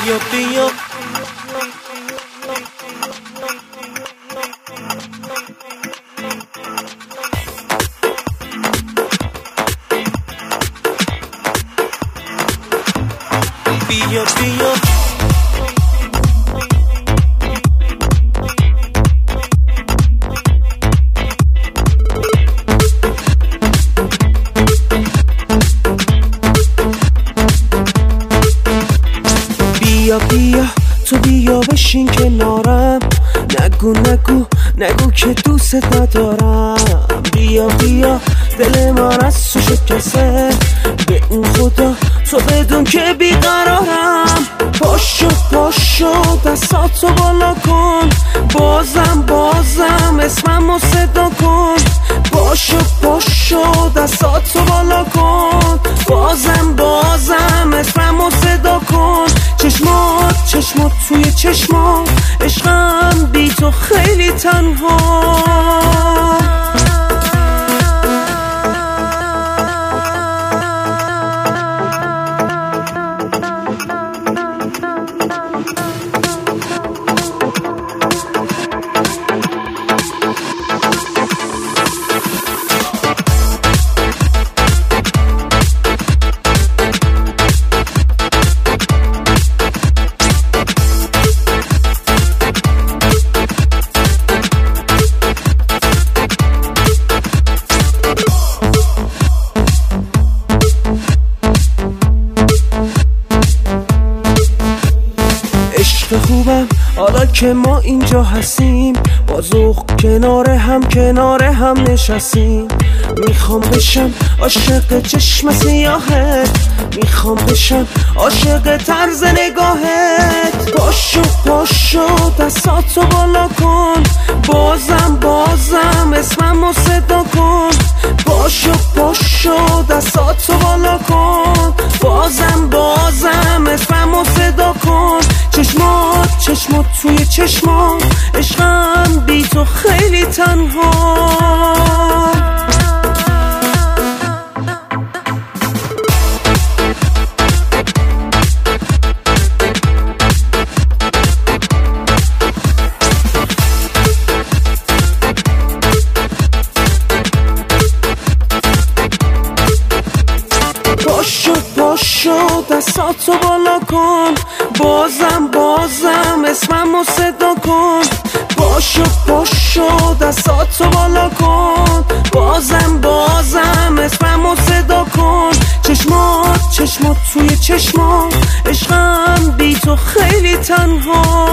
بیا بیا بیا بیا بیا بیا تو بیا بشین کنارم، نگو نگو نگو که دوست ندارم. بیا بیا دل من از تو شکسته، به اون خدا تو بدون که بیقرارم. پاشو پاشو دستاتو بالا کن، بازم اسممو صدا کن. پاشو پاشو دستاتو بالا کن، بازم اسممو صدا کن. چشمات توی چشمات، عشقم بی تو خیلی تنها. خوبم حالا که ما اینجا هستیم، با ذوق کنار هم نشستیم. میخوام بشم عاشق چشم سیاهت، میخوام بشم عاشق طرز نگاهت. پاشو پاشو دستاتو بالا کن، بازم اسممو صدا کن. پاشو پاشو دستاتو بالا کن، بازم اسممو صدا کن. چشمات توی چشمات، عشقم بی تو خیلی تنها. پاشو دستاتو بالا کن، بازم اسممو صدا کن. پاشو دستاتو بالا کن، بازم اسممو صدا کن. چشمات توی چشمات، عشقم بی تو خیلی تنها.